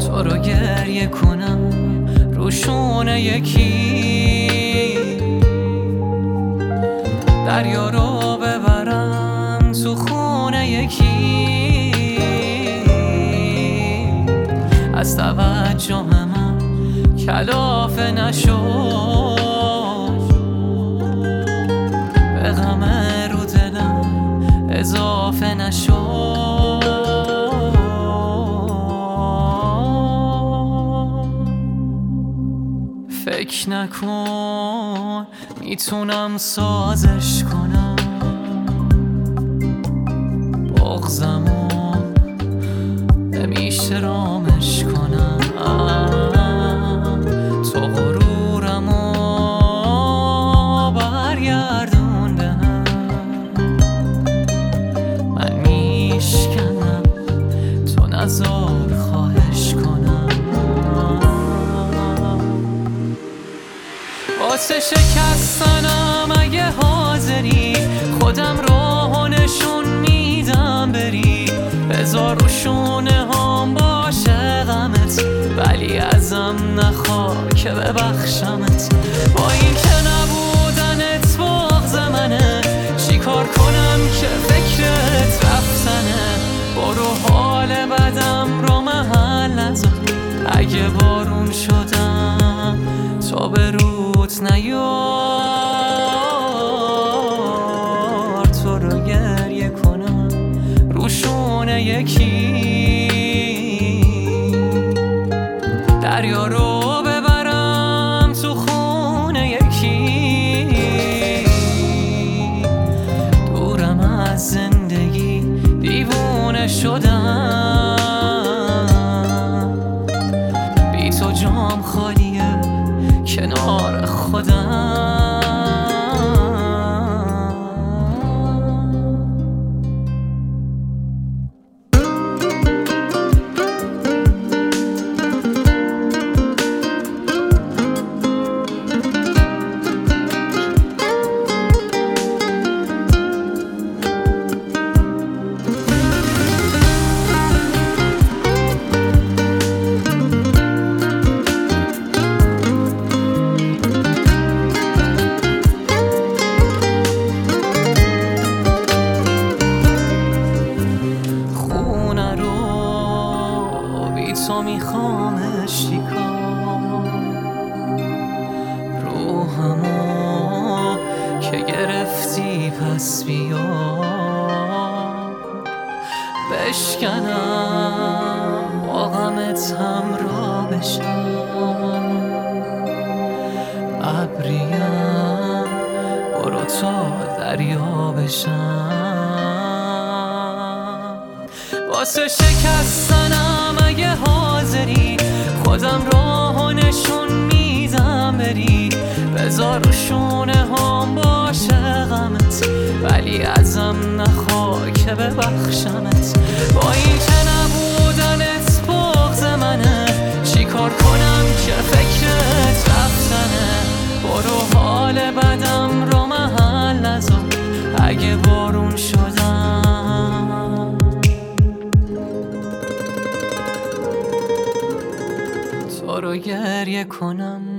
تو رو گریه کنم روشونه یکی، دریا رو ببرم تو خونه یکی، از توجه من کلافه نشو، به غم رو دلم اضافه نشو. فکر نکن میتونم سازش کنم، بغضمو نمیشه رامش کنم، تو غرورمو برگردون بهم، من میشکنم تو نزار خواهش کنم. واسه شکستنم اگه حاضری خودم راهو نشون میدم بری، بذار رو شونه هم باشه غمت، ولی ازم نخوا که ببخشمت. با این که نبودنت بغض منه، چی کار کنم که فکرت رفتنه؟ برو حال بدم رو محل نذار، اگه بارون شدم تا به رود نیار، تو رو گریه کنم روشونه یکی، دریا رو ببرم تو خونه یکی، دورم از زندگی دیوونه شدم، بی تو جام خالیه کنار خودم. تو میخوامش چیکار، روحمو که گرفتی پس بیا، بشکنم با غمت همراه بشم، ابریم برو تا دریا بشم. واسه شکستنم اگه حاضری خودم راهو نشون میدم بری، بذار رو شونه هم باشه غمت، ولی ازم نخوا که ببخشمت. با این که نبودنت بغض منه، چی کار کنم که فکرت رفتنه؟ برو حال بدم رو محل نذار، اگه بارون شدم تو رو گریه کنم